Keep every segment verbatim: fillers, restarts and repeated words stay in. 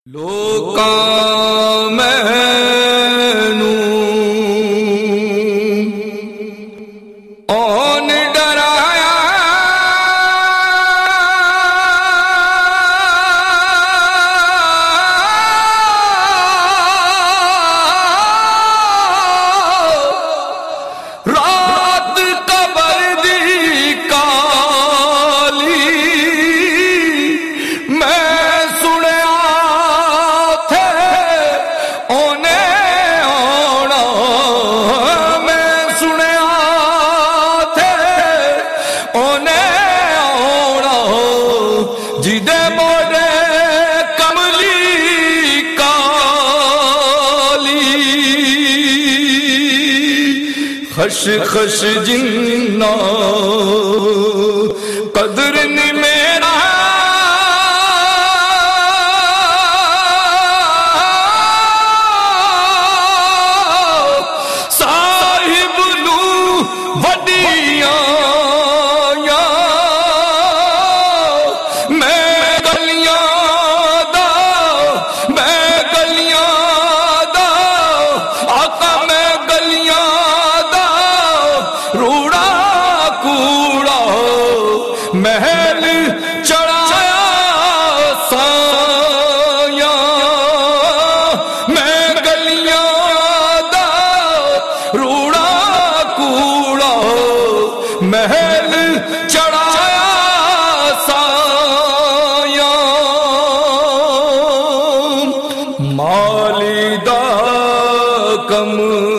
ਲੋਕਾਂ ਮੈਨੂੰ ਔਨ ਡਰਾਇਆ ਰਾਤ ਕਬਰ ਦੀ ਕਾਲੀ ਮੈਂ جدے موڑے کملی کالی خش خش جنہ قدر نہیں میرا صاحب نو وڈیاں محل چڑھایا سایہ میں گلیاں دا روڑا کوڑا محل چڑھایا سایہ مالی دا کم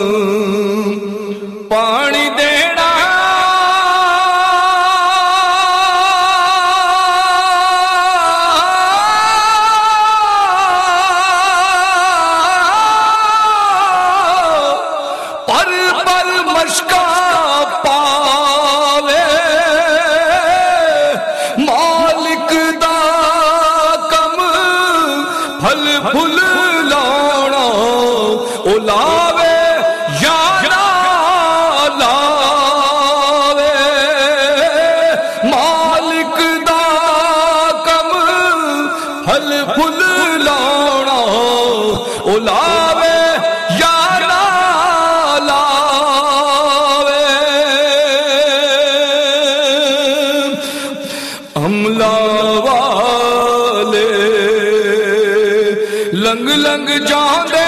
پانی دینا مشکا پاوے مالک دا کم پھل پھل لانا او لاوے یا نہ لاوے مالک دا کم پھل پھل لانا او لاوے یا نہ عملہ والے لنگ لنگ جاندے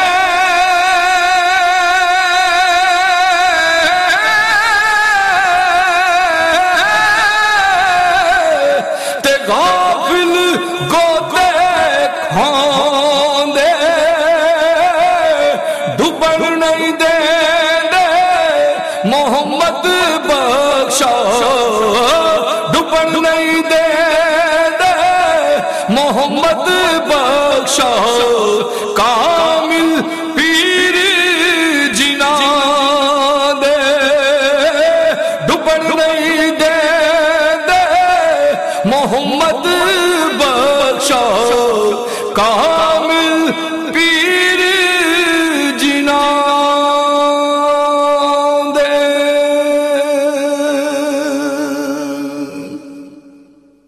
تے غافل گوتے کھاندے ڈوبن نہیں دے دے محمد بخشا نہیں دے دے محمد بخشا